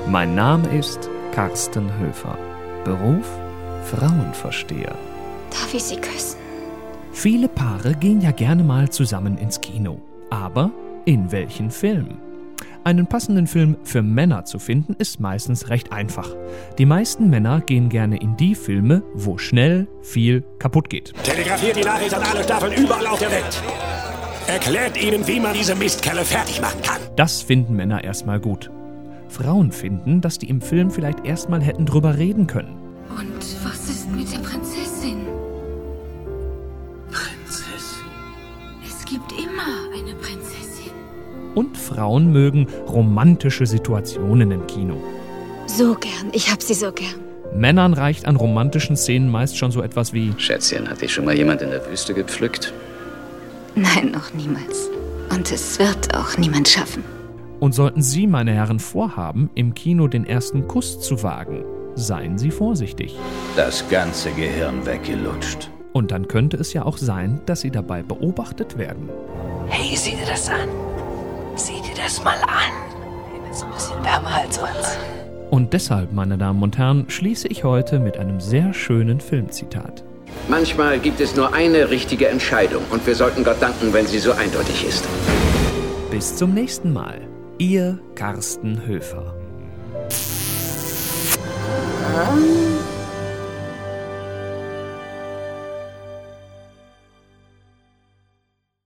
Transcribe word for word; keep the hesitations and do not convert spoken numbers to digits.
Mein Name ist Carsten Höfer. Beruf Frauenversteher. Darf ich Sie küssen? Viele Paare gehen ja gerne mal zusammen ins Kino. Aber in welchen Film? Einen passenden Film für Männer zu finden, ist meistens recht einfach. Die meisten Männer gehen gerne in die Filme, wo schnell viel kaputt geht. Telegrafiert die Nachricht an alle Staffeln überall auf der Welt. Erklärt ihnen, wie man diese Mistkerle fertig machen kann. Das finden Männer erstmal gut. Frauen finden, dass die im Film vielleicht erstmal hätten drüber reden können. Und was ist mit der Prinzessin? Prinzessin? Es gibt immer eine Prinzessin. Und Frauen mögen romantische Situationen im Kino. So gern, ich hab sie so gern. Männern reicht an romantischen Szenen meist schon so etwas wie: Schätzchen, hat dich schon mal jemand in der Wüste gepflückt? Nein, noch niemals. Und es wird auch niemand schaffen. Und sollten Sie, meine Herren, vorhaben, im Kino den ersten Kuss zu wagen, seien Sie vorsichtig. Das ganze Gehirn weggelutscht. Und dann könnte es ja auch sein, dass Sie dabei beobachtet werden. Hey, sieh dir das an. Sieh dir das mal an. Ich bin so ein bisschen wärmer als sonst. Und deshalb, meine Damen und Herren, schließe ich heute mit einem sehr schönen Filmzitat. Manchmal gibt es nur eine richtige Entscheidung und wir sollten Gott danken, wenn sie so eindeutig ist. Bis zum nächsten Mal. Ihr Carsten Höfer. Ah.